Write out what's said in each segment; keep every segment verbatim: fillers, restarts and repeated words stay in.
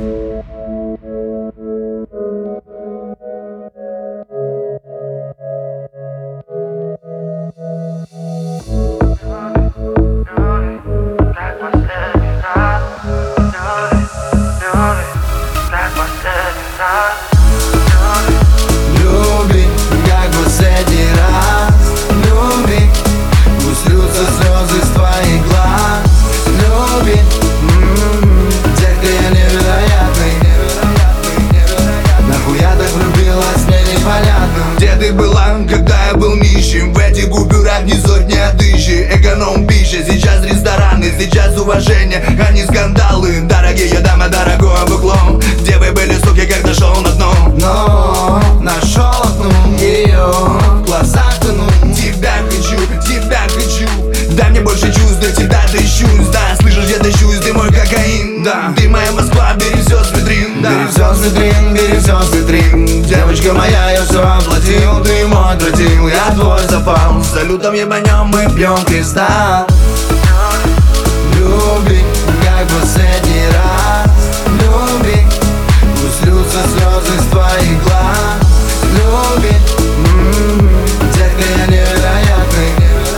Люби, как последний раз. Люби, пусть льются слезы с твоих глаз. Люби, детка, я невероятный. Нахуя так влюбилась, мне непонятно. Где ты была, когда я был нищим? В этих купюрах ни сотни отыщи. Эконом пища, сейчас рестораны, сейчас уважение, а не скандалы. Дорогие дамы, дорогое бухло. Где вы были, суки, когда шел на дно? Но нашел одну, ее в глазах тону. Тебя хочу, тебя хочу. Дай мне больше чувств, до тебя тащусь. Да, слышишь, я тащусь, ты мой кокаин. Да, ты моя Москва, бери все с витрин. Да. Бери все с витрин, бери все с витрин. Девочка моя, я все оплатил. Ты мой крутил, я твой запал. Салютом ебанем, мы Пьем кристалл. Люби, как последний раз. Люби, пусть льются слезы с твоих глаз. Люби, детка, я невероятный.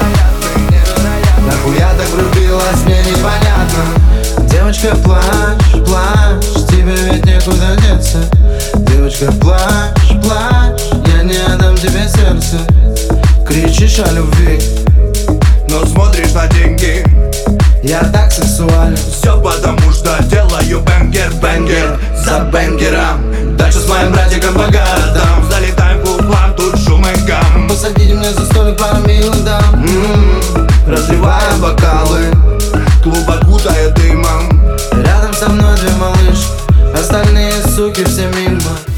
Нахуя так влюбилась, мне непонятно. Девочка, плачь, плачь, тебе ведь некуда деться. Девочка, плачь, плачь, я не отдам тебе сердце. Кричишь о любви, но смотришь на деньги. я так сексуален. Все потому, что делаю бенгер, бенгер за бенгером. Дальше с моим братиком по городам. Залетаем в клуб, тут шум и гам. Посадите мне за столик пару милых дам. М-м-м, разливая бокалы, Клуб окутает дымом. рядом со мной две малышки, остальные суки все мимо.